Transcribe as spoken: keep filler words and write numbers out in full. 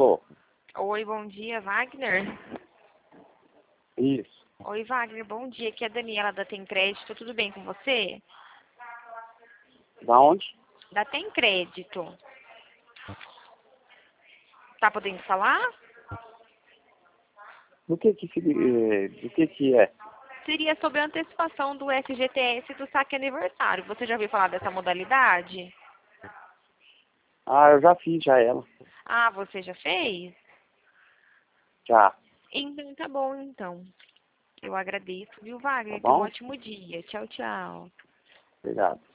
Pô, Oi, bom dia, Wagner. isso. Oi, Wagner, bom dia. Aqui é a Daniela da Tem Crédito. Tudo bem com você? Da onde? Da Tem Crédito. Tá podendo falar? Do que que, se- eh, do que que é? Seria sobre a antecipação do F G T S do saque aniversário. Você já ouviu falar dessa modalidade? Ah, eu já fiz já ela. Ah, você já fez? Já. Então tá bom, então. Eu agradeço, viu, Tá Wagner? Tenha um bom? ótimo dia. Tchau, tchau. Obrigado.